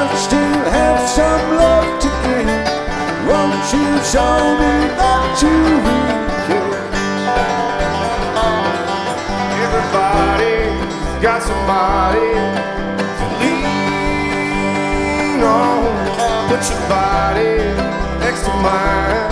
still have some love to give. Won't you show me that you really care? Everybody's got somebody to lean on. Put your body next to mine.